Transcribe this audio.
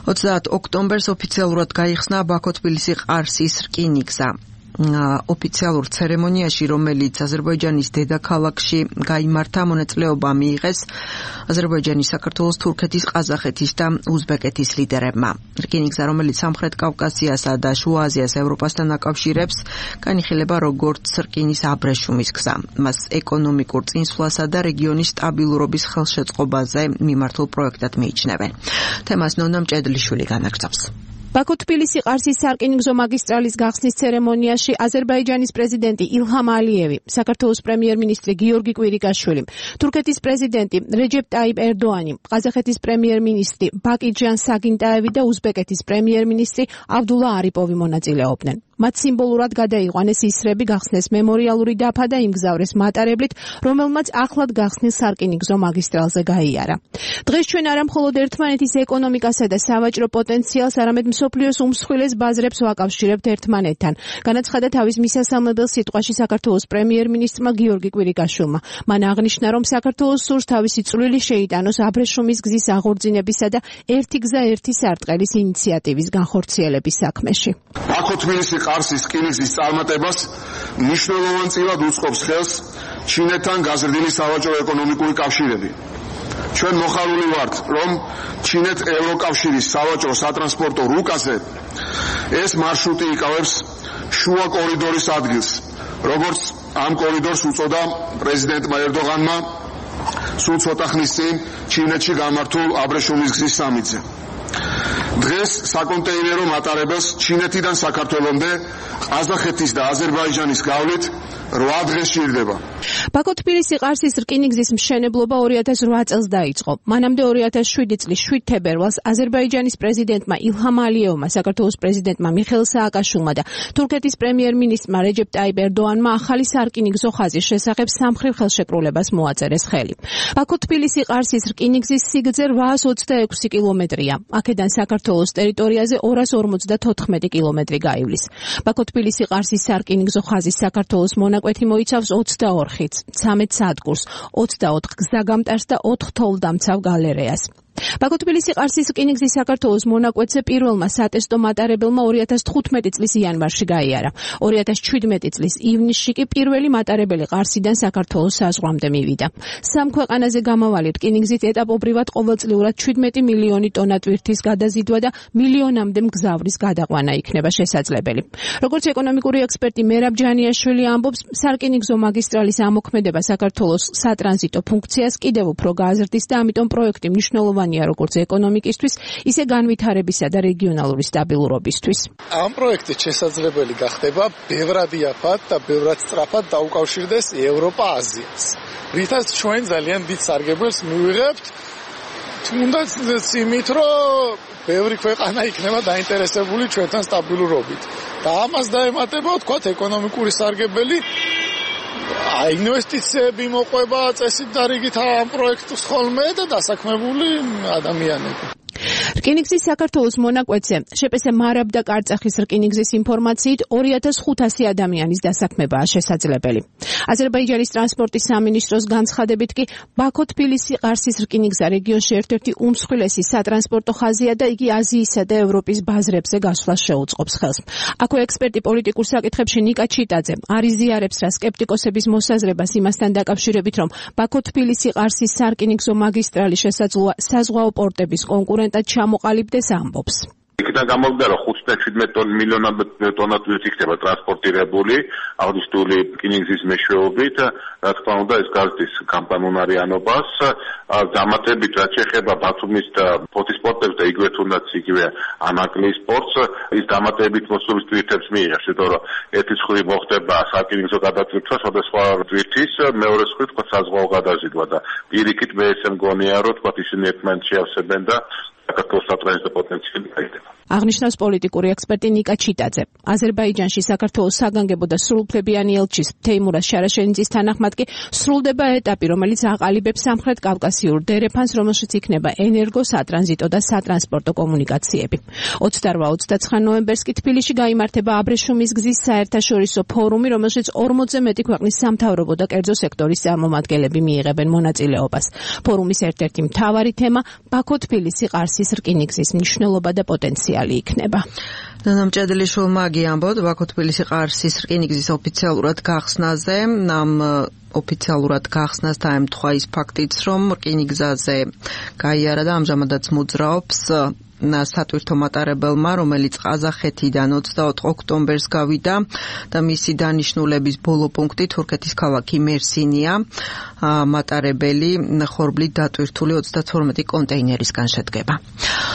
30 ოქტომბერს ოფიციალურად გაიხსნა ბაქო-თბილისი-ყარსის რკინიგზა. ოფიციალურ ცერემონიაში, რომელიც აზერბაიჯანის დედაქალაქში გაიმართა, მონაწილეობა მიიღეს აზერბაიჯანის, საქართველოს, თურქეთის, ყაზახეთის და უზბეკეთის ლიდერებმა. რკინიგზა, რომელიც სამხრეთ კავკასიასა და შუა აზიას ევროპასთან აკავშირებს, განიხილება როგორც რკინის აბრეშუმის გზა. მას ეკონომიკურ წინსვლასა და რეგიონის სტაბილურობის ხელშეწყობაზე მიმართულ პროექტად მიიჩნევენ. თემას ნონა მჭედლიშვილი განაგრძობს. ბაქო-თბილისი-ყარსის სარკინიგზო მაგისტრალის გახსნის ცერემონიაში აზერბაიჯანის პრეზიდენტი ილჰამ ალიევი, საქართველოს პრემიერ-მინისტრი გიორგი კვირიკაშვილი, თურქეთის პრეზიდენტი რეჯეპ ტაიპ ერდოანი, ყაზახეთის პრემიერ-მინისტრი ბაკიჯან საგინტაევი და უზბეკეთის პრემიერ-მინისტრი აბდულა არიპოვი მონაწილეობდნენ. მათ სიმბოლურად გადაიყვანეს ისრები, გახსნეს მემორიალური დაფა და იმგზავრეს მატარებლით, რომელმაც ახლად გახსნილ სარკინიგზო მაგისტრალზე გაიარა. დღეს ჩვენ არა მხოლოდ ერთმანეთის ეკონომიკასა და სავაჭრო პოტენციალს, არამედ მსოფლიოს უმსხვილეს ბაზრებს ვაკავშირებთ ერთმანეთთან. განაცხადა თავის მისასალმებელ სიტყვაში საქართველოს პრემიერ-მინისტრმა გიორგი კვირიკაშვილმა. მან აღნიშნა, რომ საქართველოს სურს თავისი წვლილი შეიტანოს აბრეშუმის გზის აღორძინებისა და ერთი გზა ერთი სარტყელის ინიციატივის განხორციელების საქმეში. ბაქო-თბილისი-ყარსის რკინიგზის წარმატებას მნიშვნელოვანწილად უწყობს ხელს ჩინეთთან გაზრდილი სავაჭრო-ეკონომიკური კავშირები. ჩვენ მოხარული ვართ, რომ ჩინეთ-ევროკავშირის სავაჭრო სატრანსპორტო რუკაზე ეს მარშრუტი იკავებს შუა კორიდორის ადგილს, როგორც ამ კორიდორს უწოდა პრეზიდენტმა ერდოღანმა სულ ცოტა ხნის წინ ჩინეთში გამართულ აბრეშუმის გზის სამიტზე. დღეს საკონტეინერო მატარებელს ჩინეთიდან საქართველომდე, ყაზახეთის და აზერბაიჯანის გავლით 8 დღე სჭირდება. ბაქო-თბილისი-ყარსის რკინიგზის მშენებლობა 2008 წელს დაიწყო. მანამდე 2007 წლის 7 თებერვალს აზერბაიჯანის პრეზიდენტმა ილჰამ ალიევმა, საქართველოს პრეზიდენტმა მიხეილ სააკაშვილმა და თურქეთის პრემიერ-მინისტრმა რეჯეპ ტაიპ ერდოანმა ახალი სარკინიგზო ხაზის შესახებ სამხრივ ხელშეკრულებას მოაწერეს ხელი. ბაქო-თბილისი-ყარსის რკინიგზის სიგრძე 826 კილომეტრია. აქედან საქართველოს ტერიტორიაზე 254 კილომეტრი გაივლის. ბაქო-თბილისი-ყარსის სარკინიგზო ხაზის საქართველოს მონაკვეთი მოიცავს 22 ხიდს, 13 სადგურს, 24 გზაგამტარს და 4 თოვლდამცავ გალერეას. ბაქო-თბილისი-ყარსის რკინიგზის საქართველოს მონაკვეთზე პირველმა სატესტო მატარებელმა 2015 წლის იანვარში გაიარა. 2017 წლის ივნისში კი პირველი მატარებელი ყარსიდან საქართველოს საზღვრამდე მივიდა. სამ ქვეყანაზე გამავალი რკინიგზით ეტაპობრივად ყოველწლიურად 17 მილიონი ტონა ტვირთის გადაზიდვა და მილიონამდე მგზავრის გადაყვანა იქნება შესაძლებელი. როგორც ეკონომიკური ექსპერტი მერაბ ჯანიაშვილი ამბობს, სარკინიგზო მაგისტრალის ამოქმედება საქართველოს სატრანზიტო ფუნქციას კიდევ უფრო გააზრდის და ამიტომ პროექტი მნიშვნელოვანია როგორც ეკონომიკისთვის, ისე განვითარებისა და რეგიონალური სტაბილურობისთვის. ამ პროექტით შესაძლებელი გახდება ბევრად იაფად და ბევრად სწრაფად დაუკავშირდეს ევროპა-აზიას. რითაც ჩვენ ძალიან დიდ სარგებელს მივიღებთ, თუნდაც იმით, რომ ბევრი ქვეყანა იქნება დაინტერესებული ჩვენთან სტაბილურობით. და ამას დაემატება, ვთქვათ, ეკონომიკური სარგებელი, ინვესტიციები მოყვება წესით და რიგით ამ პროექტს ხოლმე და დასაქმებული ადამიანები. რკინიგზის საქართველოს მონაკვეთზე შპს მარაბ და კარწახის რკინიგზის ინფორმაციით 2500 ადამიანის დასაქმებაა შესაძლებელი. აზერბაიჯანის ტრანსპორტის სამინისტროს განცხადებით კი ბაქო-თბილისი-ყარსის რკინიგზა რეგიონში ერთ-ერთი უმსხვილესი სატრანსპორტო ხაზია და იგი აზიისა და ევროპის ბაზრებზე გასვლას შეუწყობს ხელს. აქვე ექსპერტი პოლიტიკურ საკითხებში ნიკა ჩიტაძე არიზიარებს რა სკეპტიკოსების მოსაზრებას იმასთან დაკავშირებით, რომ ბაქო-თბილისი-ყარსის სარკინიგზო მაგისტრალი შესაძლოა საზღვაო პორტების კონკურენტად ჩამოყალიბდეს ამბობს. იქიდან გამოვიდა, რომ 5-17 მილიონამდე ტონა ტვირთი იქნება ტრანსპორტირებული აღნიშნული რკინიგზის მეშვეობით. რა თქმა უნდა, ეს გარდის გამყანუნარიანობას. დამატებით, რაც შეეხება ბათუმის და ფოთის პორტებს და იგივე თუნდაც იგივე ანაკლიის პორტს, ის დამატებით მოსვლის ტვირთებს მიიღებს, იმიტომ რომ ერთი მხრივ მოხდება სარკინიგზო გადაწყვეტა სხვადასხვა ტვირთის, მეორე მხრივ თქვა საზღვაო გადაზიდვა და პირიქით მე ესე მგონია, რომ თქვა ისინი ერთმანეთს შეავსებენ და საქართველოს სატრანზიტო პოტენციალი გაიზრდება. აღნიშნავს პოლიტიკური ექსპერტი ნიკა ჩიტაძე. აზერბაიჯანში საქართველოს საგანგებო და სრულუფლებიანი ელჩის თეიმურაზ შარაშენიძის თანახმად კი სრულდება ეტაპი, რომელიც აყალიბებს სამხრეთ კავკასიურ დერეფანს, რომელშიც იქნება ენერგო, სატრანზიტო და სატრანსპორტო კომუნიკაციები. 28-29 ნოემბერს კი თბილისში გაიმართება აბრეშუმის გზის საერთაშორისო ფორუმი, რომელშიც 40-ზე მეტი ქვეყნის სამთავრობო და კერძო სექტორის წარმომადგენლები მიიღებენ მონაწილეობას. ფორუმის ერთ-ერთი მთავარი თემა ბაქო-თბილისი-ყარსის რკინიგზის მნიშვნელობა და პოტენციალი იქნება. ნანა მჭედლიშვილმა გიამბოთ ბაქო-თბილისი-ყარსის რკინიგზის ოფიციალურად გახსნაზე. ამ ოფიციალურად გახსნას დაემთხვა ის ფაქტიც, რომ რკინიგზაზე გაიარა და ამჟამადაც მოძრაობს სატვირთო მატარებელმა, რომელიც ყაზახეთიდან 24 ოქტომბერს გავიდა და მისი დანიშნულების ბოლო პუნქტი თურქეთის ქალაქი მერსინია. მატარებელი ხორბლით დატვირთული 32 კონტეინერისგან შედგება.